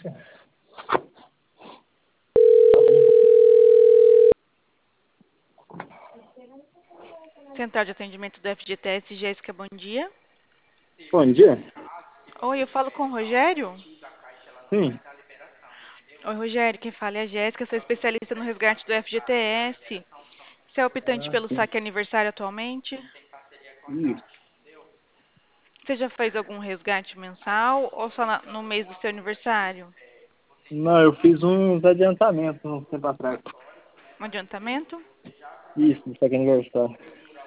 Central de atendimento do FGTS, Jéssica, bom dia. Bom dia. Oi, eu falo com o Rogério? Sim, Oi, Rogério, quem fala é a Jéssica, sou especialista no resgate do FGTS. Você é optante pelo sim. saque aniversário atualmente? Isso. Você já fez algum resgate mensal ou só no mês do seu aniversário? Não, eu fiz uns adiantamentos um tempo atrás. Um adiantamento? Isso, no segundo aniversário.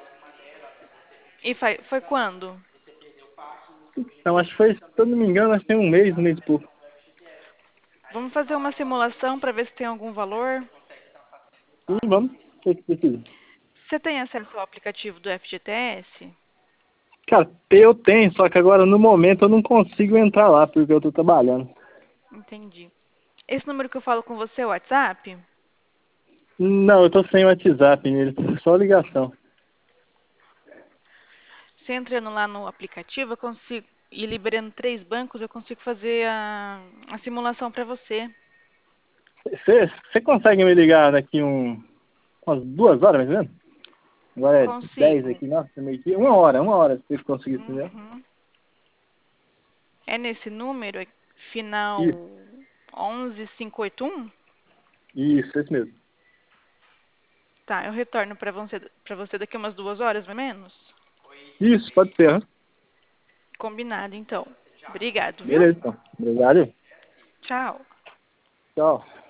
E foi quando? Então, acho que foi, se eu não me engano, acho que tem um mês e pouco. Vamos fazer uma simulação para ver se tem algum valor? Sim, vamos. O que precisa? Você tem acesso ao aplicativo do FGTS? Cara, eu tenho, só que agora no momento eu não consigo entrar lá, porque eu tô trabalhando. Entendi. Esse número que eu falo com você é o WhatsApp? Não, eu tô sem WhatsApp nele, só ligação. Você entrando lá no aplicativo, eu consigo, e liberando 3 bancos, eu consigo fazer a simulação para você. Você consegue me ligar daqui umas 2 horas, mais ou menos? Agora é 10 Consigo. aqui, nossa, meio que. Uma hora, se você conseguir, entendeu? Uhum. É nesse número, final Isso, 11581? isso, esse mesmo. Tá, eu retorno para você daqui umas 2 horas, mais ou menos? Isso, pode ser, né? Combinado, então. Obrigado, viu? Beleza, então. Obrigado. Tchau. Tchau.